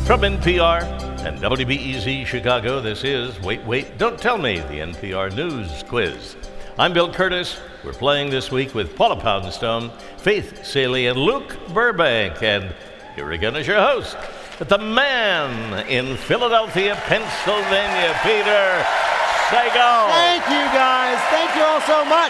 From NPR and WBEZ Chicago, this is Wait, Wait, Don't Tell Me, the NPR News Quiz. I'm Bill Curtis. We're playing this week with Paula Poundstone, Faith Salie, and Luke Burbank. And here again is your host, the man in Philadelphia, Pennsylvania, Peter Sagal. Thank you, guys. Thank you all so much.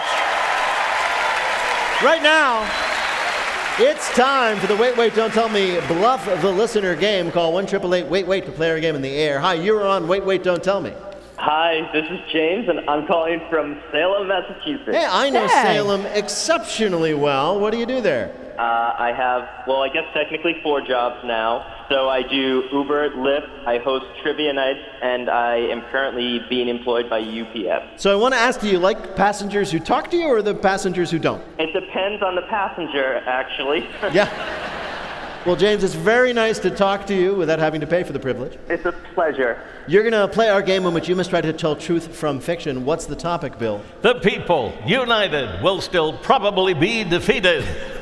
Right now, it's time for the Wait, Wait, Don't Tell Me Bluff the Listener game. Call 1-888-WAIT-WAIT to play our game in the air. Hi, you're on Wait, Wait, Don't Tell Me. Hi, this is James, and I'm calling from Salem, Massachusetts. Hey, I know Salem exceptionally well. What do you do there? I have, I guess technically 4 jobs now. So I do Uber, Lyft, I host trivia nights, and I am currently being employed by UPS. So I want to ask, do you like passengers who talk to you or the passengers who don't? It depends on the passenger, actually. Yeah. Well, James, it's very nice to talk to you without having to pay for the privilege. It's a pleasure. You're going to play our game in which you must try to tell truth from fiction. What's the topic, Bill? The people, united, will still probably be defeated.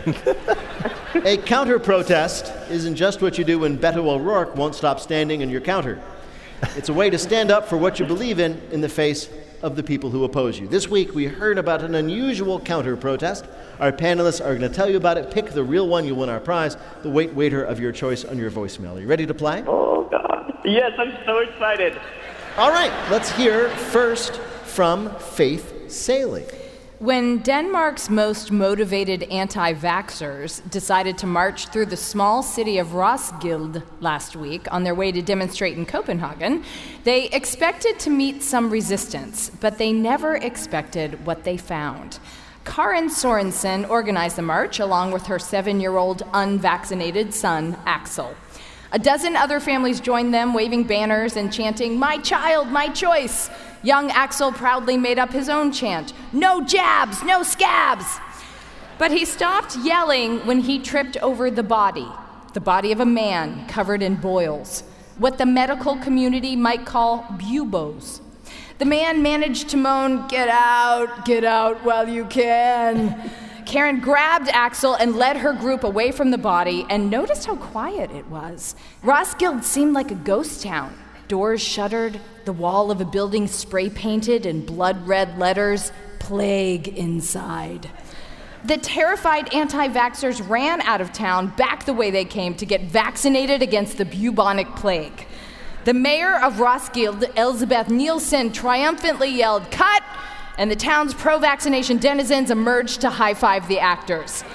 A counter-protest isn't just what you do when Beto O'Rourke won't stop standing in your counter. It's a way to stand up for what you believe in the face of the people who oppose you. This week, we heard about an unusual counter-protest. Our panelists are going to tell you about it. Pick the real one, you'll win our prize, the Wait Waiter of your choice on your voicemail. Are you ready to play? Oh, God. Yes, I'm so excited. All right, let's hear first from Faith Salie. When Denmark's most motivated anti-vaxxers decided to march through the small city of Roskilde last week on their way to demonstrate in Copenhagen, they expected to meet some resistance, but they never expected what they found. Karen Sorensen organized the march along with her 7-year-old unvaccinated son, Axel. A dozen other families joined them, waving banners and chanting, "My child, my choice." Young Axel proudly made up his own chant, "No jabs, no scabs." But he stopped yelling when he tripped over the body of a man covered in boils, what the medical community might call buboes. The man managed to moan, get out while you can." Karen grabbed Axel and led her group away from the body and noticed how quiet it was. Roskilde seemed like a ghost town. Doors shuttered, the wall of a building spray-painted in blood-red letters, "Plague inside." The terrified anti-vaxxers ran out of town back the way they came to get vaccinated against the bubonic plague. The mayor of Roskilde, Elizabeth Nielsen, triumphantly yelled, "Cut!" and the town's pro-vaccination denizens emerged to high-five the actors.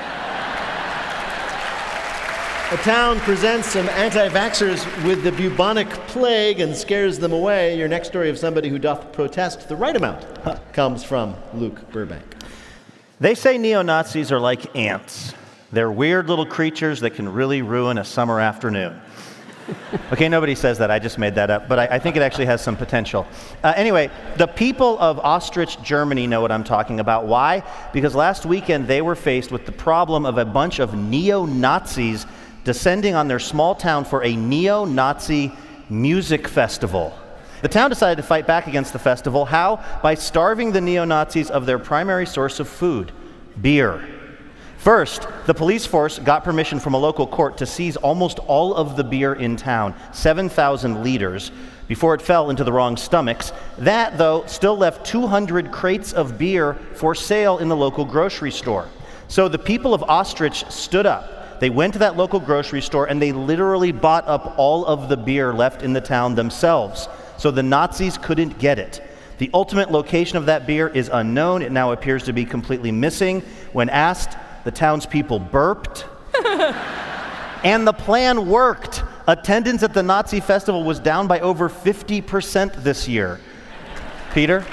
A town presents some anti-vaxxers with the bubonic plague and scares them away. Your next story of somebody who doth protest the right amount comes from Luke Burbank. They say neo-Nazis are like ants. They're weird little creatures that can really ruin a summer afternoon. Okay, nobody says that. I just made that up. But I think it actually has some potential. Anyway, the people of Ostrich, Germany know what I'm talking about. Why? Because last weekend they were faced with the problem of a bunch of neo-Nazis descending on their small town for a neo-Nazi music festival. The town decided to fight back against the festival. How? By starving the neo-Nazis of their primary source of food, beer. First, the police force got permission from a local court to seize almost all of the beer in town, 7,000 liters, before it fell into the wrong stomachs. That, though, still left 200 crates of beer for sale in the local grocery store. So the people of Ostrich stood up. They went to that local grocery store and they literally bought up all of the beer left in the town themselves. So the Nazis couldn't get it. The ultimate location of that beer is unknown. It now appears to be completely missing. When asked, the townspeople burped. And the plan worked. Attendance at the Nazi festival was down by over 50% this year. Peter?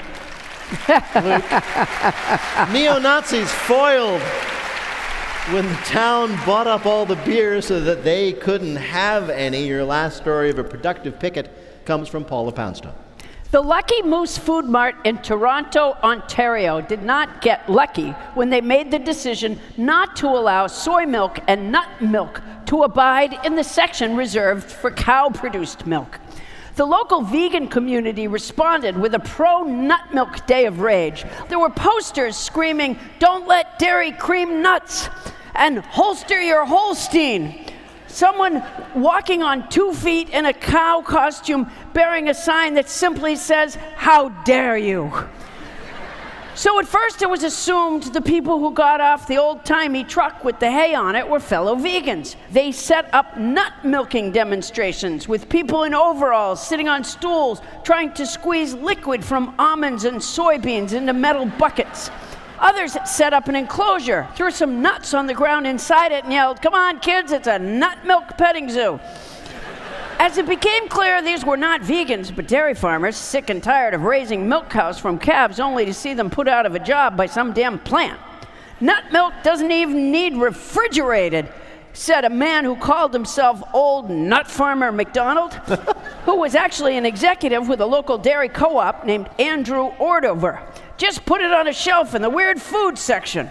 Neo-Nazis foiled when the town bought up all the beer so that they couldn't have any. Your last story of a productive picket comes from Paula Poundstone. The Lucky Moose Food Mart in Toronto, Ontario did not get lucky when they made the decision not to allow soy milk and nut milk to abide in the section reserved for cow-produced milk. The local vegan community responded with a pro-nut milk day of rage. There were posters screaming, "Don't let dairy cream nuts," and "Holster your Holstein." someone walking on 2 feet in a cow costume bearing a sign that simply says, "How dare you?" So at first it was assumed the people who got off the old-timey truck with the hay on it were fellow vegans. They set up nut milking demonstrations with people in overalls sitting on stools trying to squeeze liquid from almonds and soybeans into metal buckets. Others set up an enclosure, threw some nuts on the ground inside it and yelled, "Come on kids, it's a nut milk petting zoo." As it became clear these were not vegans, but dairy farmers, sick and tired of raising milk cows from calves only to see them put out of a job by some damn plant. "Nut milk doesn't even need refrigerated," said a man who called himself Old Nut Farmer McDonald, who was actually an executive with a local dairy co-op named Andrew Ordover. "Just put it on a shelf in the weird food section."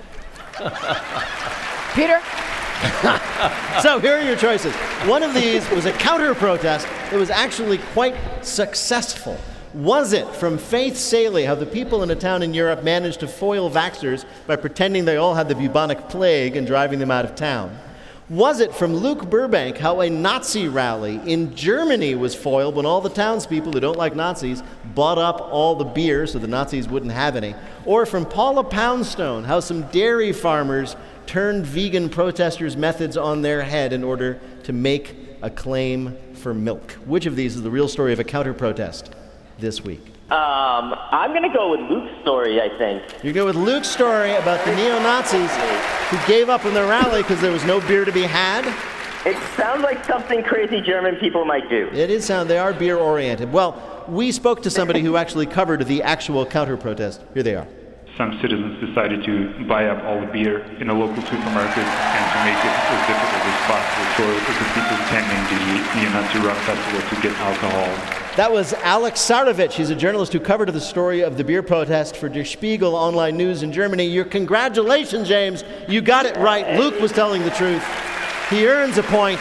Peter? So here are your choices. One of these was a counter-protest that was actually quite successful. Was it from Faith Saley, how the people in a town in Europe managed to foil vaxxers by pretending they all had the bubonic plague and driving them out of town? Was it from Luke Burbank, how a Nazi rally in Germany was foiled when all the townspeople who don't like Nazis bought up all the beer so the Nazis wouldn't have any? Or from Paula Poundstone, how some dairy farmers turned vegan protesters' methods on their head in order to make a claim for milk? Which of these is the real story of a counter-protest this week? I'm going to go with Luke's story, I think. You go with Luke's story about the neo-Nazis who gave up on their rally because there was no beer to be had? It sounds like something crazy German people might do. It is sound. They are beer-oriented. Well, we spoke to somebody who actually covered the actual counter-protest. Here they are. Some citizens decided to buy up all the beer in a local supermarket and to make it as difficult as possible for the people attending the neo-Nazi rock festival to get alcohol. That was Alex Sarovich. He's a journalist who covered the story of the beer protest for Der Spiegel online news in Germany. Your congratulations, James. You got it right. Luke was telling the truth. He earns a point.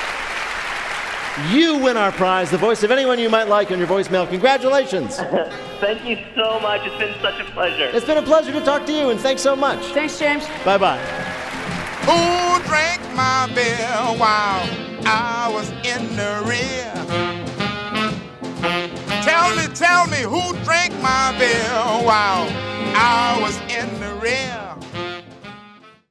You win our prize, the voice of anyone you might like on your voicemail. Congratulations. Thank you so much. It's been such a pleasure. It's been a pleasure to talk to you, and thanks so much. Thanks, James. Bye-bye. Who drank my beer while I was in the rear? Tell me, who drank my beer while I was in the rear?